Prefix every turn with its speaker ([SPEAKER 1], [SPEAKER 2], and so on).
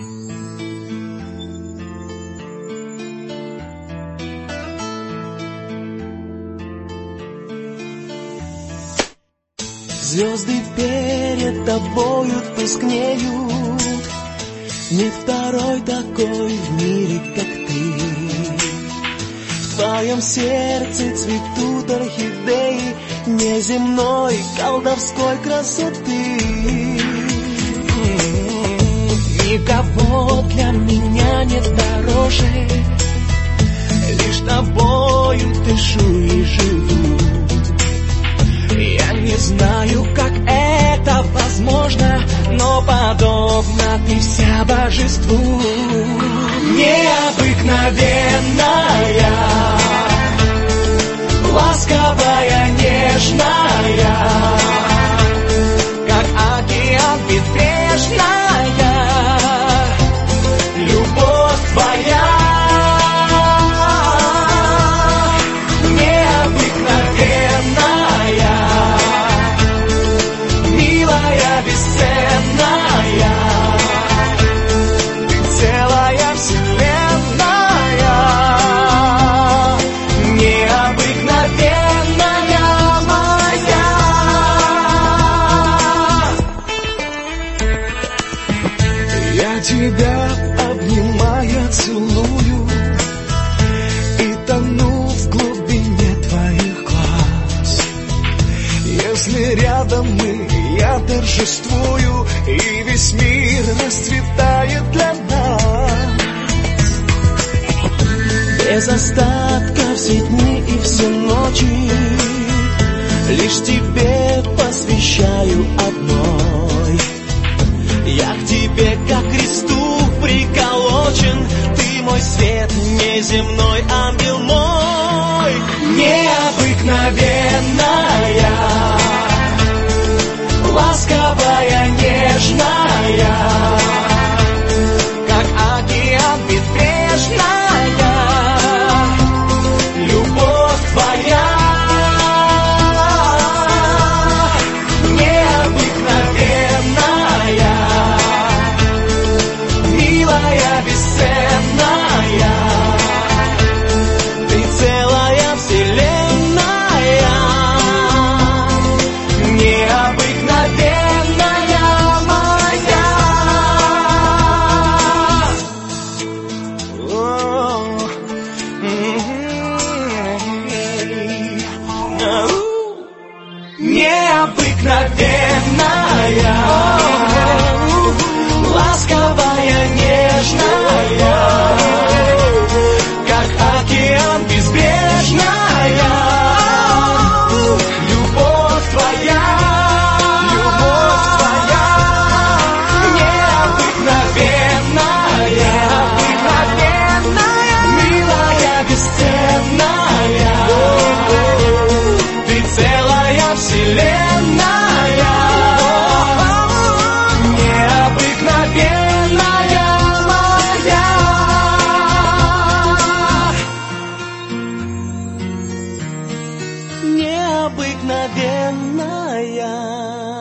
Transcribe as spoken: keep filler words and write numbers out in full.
[SPEAKER 1] Звезды перед тобою тускнеют, нет второй такой в мире, как ты. В твоем сердце цветут орхидеи неземной колдовской красоты. Никого для меня нет дороже, лишь тобою дышу и живу. Я не знаю, как это возможно, но подобно ты вся божеству. Необыкновенная, ласковая, нежная, как океан безбрежная, любовь твоя. Бесценная, ты целая вселенная, необыкновенная моя. Я тебя обнимаю, целую и тону в глубине твоих глаз. Если рядом мы, я торжествую, и весь мир расцветает для нас. Без остатка все дни и все ночи лишь тебе посвящаю одной. Я к тебе, как к кресту приколочен, ты мой свет неземной, ангел мой. Необыкновенная, ласковая, нежная, как океан безбрежная, любовь твоя. Необыкновенная, милая, бесценная, ты целая вселенная, необыкновенная моя. О, необыкновенная, ласковая, нежная, как океан безбрежная, любовь твоя. Бесценная, ты целая вселенная, необыкновенная моя. Необыкновенная.